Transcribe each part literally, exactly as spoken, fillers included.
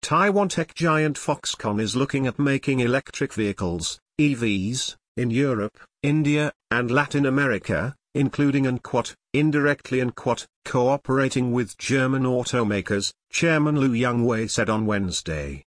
Taiwan tech giant Foxconn is looking at making electric vehicles, E Vs, in Europe, India, and Latin America, including and quote, indirectly and quote, cooperating with German automakers, Chairman Liu Yongwei said on Wednesday.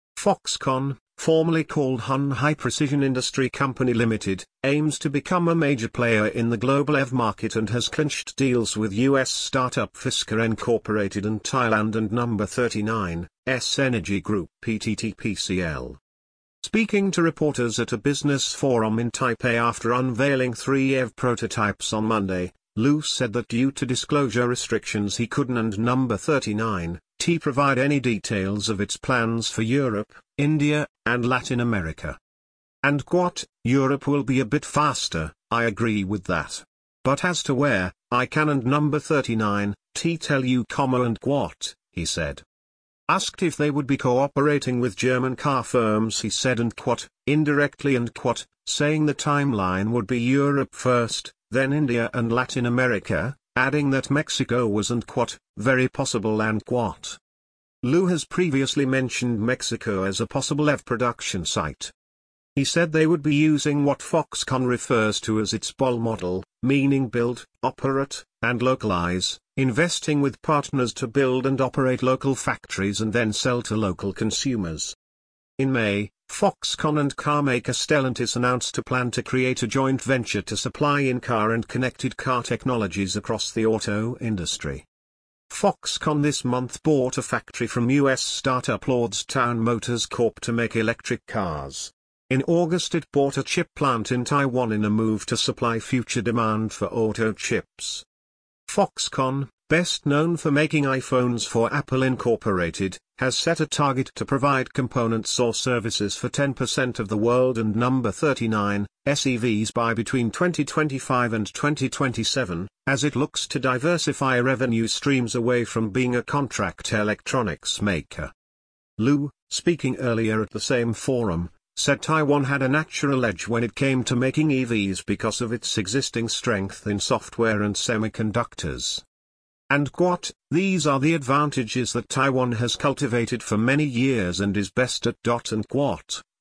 Foxconn, formerly called Hun High Precision Industry Company Limited, aims to become a major player in the global E V market and has clinched deals with U S startup Fisker Incorporated and Thailand and Number thirty-nine, S Energy Group P T T P C L. Speaking to reporters at a business forum in Taipei after unveiling three E V prototypes on Monday, Liu said that due to disclosure restrictions he couldn't and Number thirty-nine, T provide any details of its plans for Europe, India, and Latin America. And quote, Europe will be a bit faster, I agree with that. But as to where, I can and Number thirty-nine, T tell you comma and quote, he said. Asked if they would be cooperating with German car firms he said and quote, indirectly and quote, saying the timeline would be Europe first, then India and Latin America, adding that Mexico was and quote, very possible and quote. Liu has previously mentioned Mexico as a possible E V production site. He said they would be using what Foxconn refers to as its B O L model, meaning build, operate, and localize, investing with partners to build and operate local factories and then sell to local consumers. In May, Foxconn and carmaker Stellantis announced a plan to create a joint venture to supply in-car and connected car technologies across the auto industry. Foxconn this month bought a factory from U S startup Lordstown Motors Corp to make electric cars. In August it bought a chip plant in Taiwan in a move to supply future demand for auto chips. Foxconn, best known for making iPhones for Apple Incorporated, has set a target to provide components or services for ten percent of the world and Number thirty-nine, S E Vs by between twenty twenty-five and twenty twenty-seven, as it looks to diversify revenue streams away from being a contract electronics maker. Liu, speaking earlier at the same forum, said Taiwan had a natural edge when it came to making E Vs because of its existing strength in software and semiconductors. And quote, these are the advantages that Taiwan has cultivated for many years and is best at dot and quote.